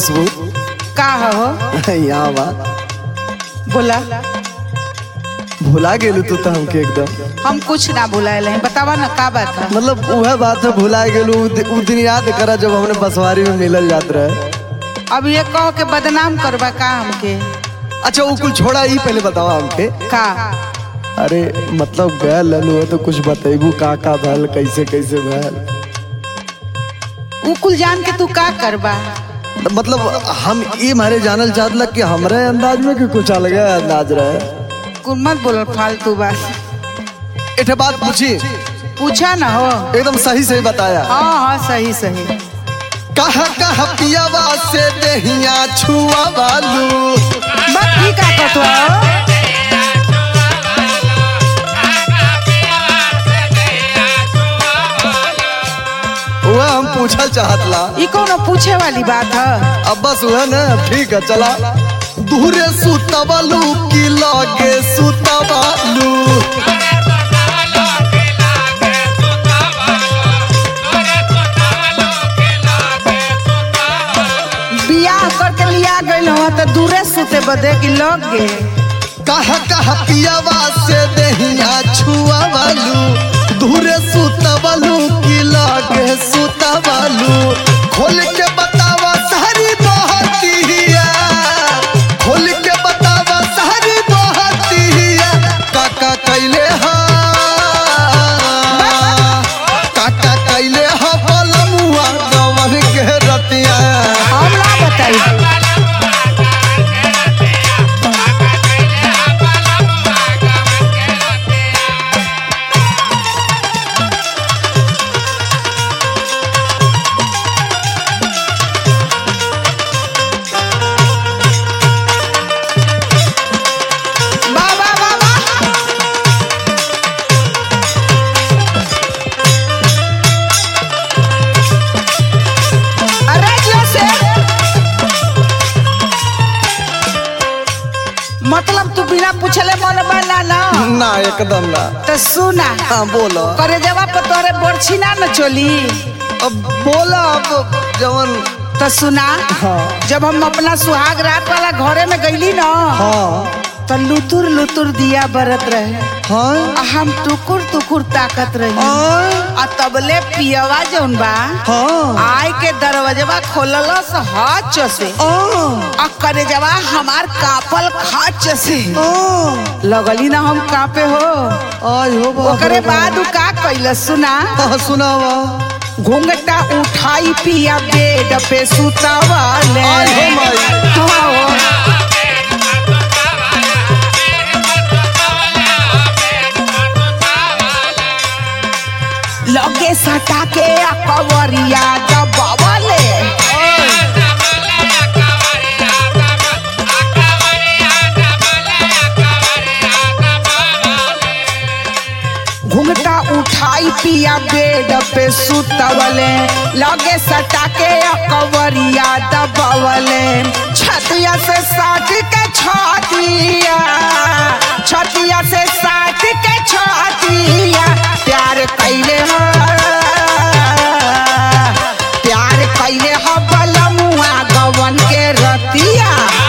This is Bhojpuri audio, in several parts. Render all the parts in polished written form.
खुशबू का हो यहाँ बा बोला। भुला गेलू तू तो हमके एकदम। हम कुछ ना भुलाए हैं, बतावा ना का बात है। मतलब वह बात है भुला गेलू। उ दिन याद करा जब हमने बसवारी में मिलल जात रहे। अब ये कहो के बदनाम करवा का हमके। अच्छा वो कुल छोड़ा ही पहले बतावा हमके का। अरे मतलब गए लनू तो कुछ बतेबू का भल कैसे कैसे भल। उ कुल जान के तू का करबा। मतलब हम ये मारे जानल चाहत लग कि हमरे अंदाज में कि कुछ अलग अंदाज रहे। कुल मत बोल फालतू बात। एक बात पूछी। पूछा ना हो। एकदम सही सही बताया। हाँ हाँ सही सही। कहा कहा पियावा से देहिया छुआ बालू। बात ठीक है कतवा। वह हम पूछल चाहत ला। ये कौन पूछे वाली बात है। अब बस वह ना ठीक है चला। दूरे सुतबालू की लागे सुतबालू। बियाह करके लिया गइल हो तो दूरे सुते बदे की लग गे। कहा कहा पियावा से देहिया छुआ बालू। दूरे सुतबालू की लागे सुतबालू। खोल के बतावा सारी बहतिया। खोल के बतावा सारी बहतिया। काका कैले हा काका कैले हा बलमुआ गवन के रतिया। हम ना बताई। मतलब तू बिना पूछले मन बना ना। ना एकदम ना। तो सुना। हाँ बोलो। करे जवाब पर तोरे बोरछी ना न चली। अब बोला अब जवन। तो सुना। हाँ। जब हम अपना सुहाग रात वाला घरे में गईली ना। हाँ। तो लुतुर लुतुर दिया बरत रहे। हाँ। आ हम टुकुर टुकुर ताकत रही। हाँ। आ तबले पियवा जौन बा। हाँ। आय के दरवाजवा खोललस हाथ से। आ करे जवा हमार कापल खाच से। लगली ना हम कापे हो। आई हो बाप ओकरे रे बाप। बाद उ का कइल सुना। हाँ सुनावा। घूंघटा उठाई पिया बेड पे सुतावाले। आई हो माई। लगे सटा के कवरिया दबावले। घूंघटा उठाई पिया बेड पे सुतवले। लगे सटा के कवरिया दबावले। छतिया से साट के छतिया। छतिया से साट के छतिया। प्यार कैले हो। प्यार कैले हो बलमुआ गवन के रतिया।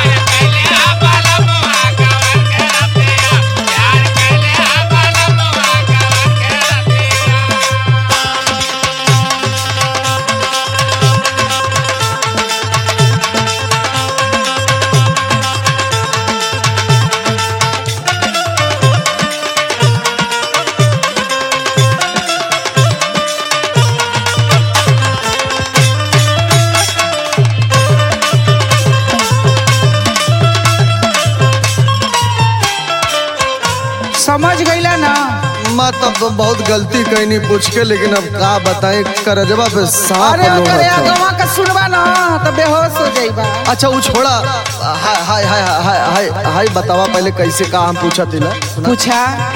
समझ गईला ना। मैं तब तो बहुत गलती कहनी पूछ के। लेकिन अब का बताएं करजवा पे सांप अरे लोग अरे हैं। गवा का सुनवा ना तो बेहोश हो जाइबा। अच्छा वो छोड़ा। हाय हाय हाय हाय हाय हाय बतावा पहले कैसे का हम पूछा थिला। पूछा।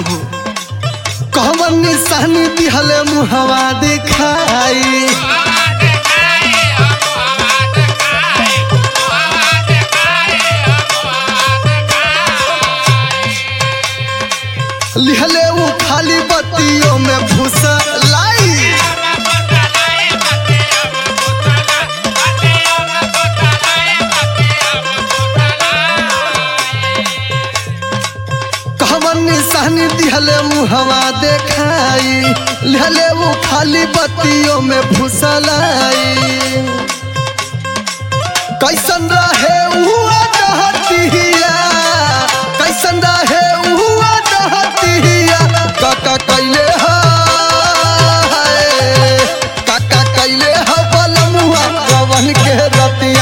कहवन निशानी दिहले मुहवा दिखाई। लिहले वो खाली बत्तियों में फुसलाई। निशानी दिहले मुहवा देखाई लिहले वो खाली बत्तियों में फुसलाई कैसन रहे हुआ दहतिया कैसन रहे हुआ दहतिया काका कैले काका कैले ह बलमुआ रवन के रतिया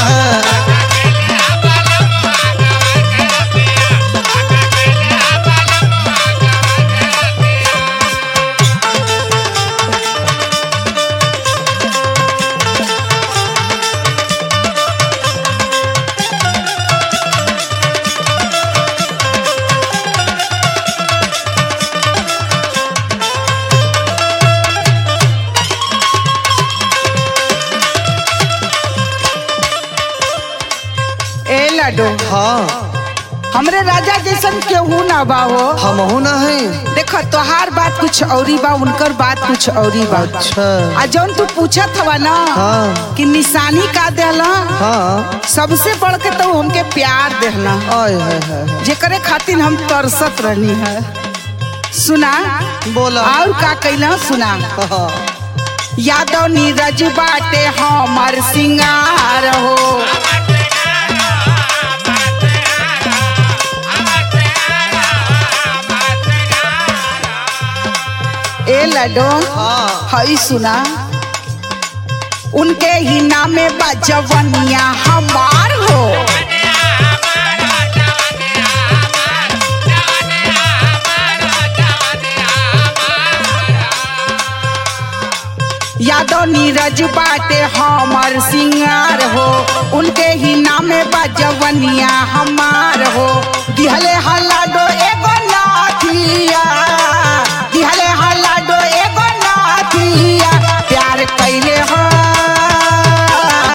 हाँ हमरे राजा जैसन केहू ना बा हो हम ना है देखो तोहार बात कुछ औरी बा उनकर बात कुछ औरी बा। अच्छा आ जौन तू पूछत हवा ना हाँ। कि निशानी का देला हाँ सबसे बढ़ के तो हमके प्यार देला आय जेकरे खातिर हम तरसत रहनी है। सुना बोला और का कैला सुना हाँ। यादव नीरज बाटे हमार सिंगार हो ए लडो हई सुना उनके ही नामे बजवनिया हमार हो यादव नीरज बाटे हमार सिंगार हो उनके ही नामे बजवनिया हमार हो दिहले